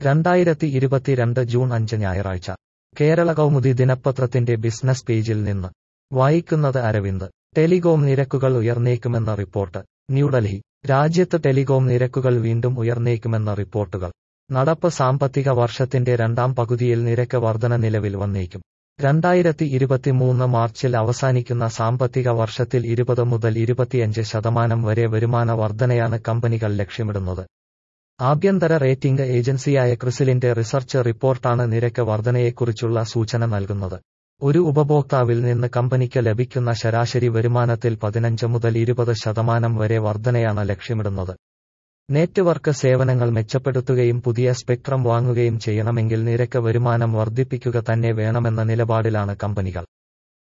2022 June 5 ഞായറാഴ്ച കേരള കൗമുദി ദിനപത്രത്തിന്റെ business പേജിൽ നിന്ന് വായിക്കുന്നത് അരവിന്ദ്. ടെലികോം നിരക്കുകൾ ഉയർന്നേക്കുമെന്ന റിപ്പോർട്ട്. ന്യൂഡൽഹി. രാജ്യത്ത് ടെലികോം നിരക്കുകൾ വീണ്ടും ഉയർന്നേക്കുമെന്ന റിപ്പോർട്ടുകൾ. നടപ്പ് സാമ്പത്തിക വർഷത്തിന്റെ രണ്ടാം പകുതിയിൽ നിരക്ക് വർധന നിലവിൽ വന്നേക്കും. 2023 മാർച്ചിൽ അവസാനിക്കുന്ന സാമ്പത്തിക വർഷത്തിൽ 20 മുതൽ 25% വരെ വരുമാന വർധനയാണ് കമ്പനികൾ ലക്ഷ്യമിടുന്നത്. ആഭ്യന്തര റേറ്റിംഗ് ഏജൻസിയായ ക്രിസിലിന്റെ റിസർച്ച് റിപ്പോർട്ടാണ് നിരക്ക് വർധനയെക്കുറിച്ചുള്ള സൂചന നൽകുന്നത്. ഒരു ഉപഭോക്താവിൽ നിന്ന് കമ്പനിക്ക് ലഭിക്കുന്ന ശരാശരി വരുമാനത്തിൽ 15 മുതൽ 20% വരെ വർധനയാണ് ലക്ഷ്യമിടുന്നത്. നെറ്റ്വർക്ക് സേവനങ്ങൾ മെച്ചപ്പെടുത്തുകയും പുതിയ സ്പെക്ട്രം വാങ്ങുകയും ചെയ്യണമെങ്കിൽ നിരക്ക് വരുമാനം വർദ്ധിപ്പിക്കുക തന്നെ വേണമെന്ന നിലപാടിലാണ് കമ്പനികൾ.